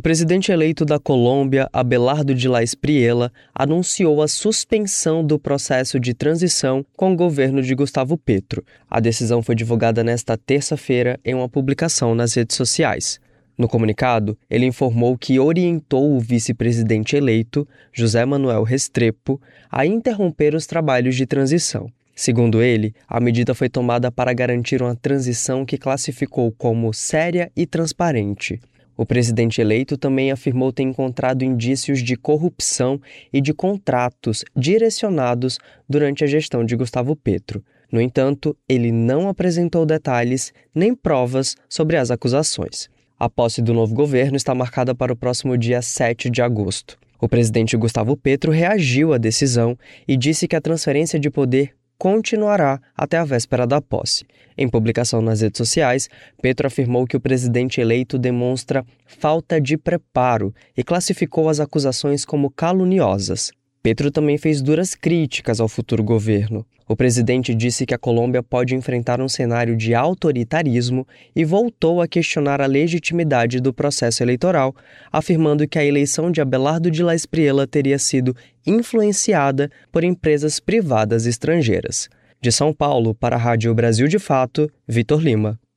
presidente eleito da Colômbia, Abelardo de la Espriella, anunciou a suspensão do processo de transição com o governo de Gustavo Petro. A decisão foi divulgada nesta terça-feira em uma publicação nas redes sociais. No comunicado, ele informou que orientou o vice-presidente eleito, José Manuel Restrepo, a interromper os trabalhos de transição. Segundo ele, a medida foi tomada para garantir uma transição que classificou como séria e transparente. O presidente eleito também afirmou ter encontrado indícios de corrupção e de contratos direcionados durante a gestão de Gustavo Petro. No entanto, ele não apresentou detalhes nem provas sobre as acusações. A posse do novo governo está marcada para o próximo dia 7 de agosto. O presidente Gustavo Petro reagiu à decisão e disse que a transferência de poder continuará até a véspera da posse. Em publicação nas redes sociais, Petro afirmou que o presidente eleito demonstra falta de preparo e classificou as acusações como caluniosas. Petro também fez duras críticas ao futuro governo. O presidente disse que a Colômbia pode enfrentar um cenário de autoritarismo e voltou a questionar a legitimidade do processo eleitoral, afirmando que a eleição de Abelardo de la Espriella teria sido influenciada por empresas privadas estrangeiras. De São Paulo, para a Rádio Brasil de Fato, Vitor Lima.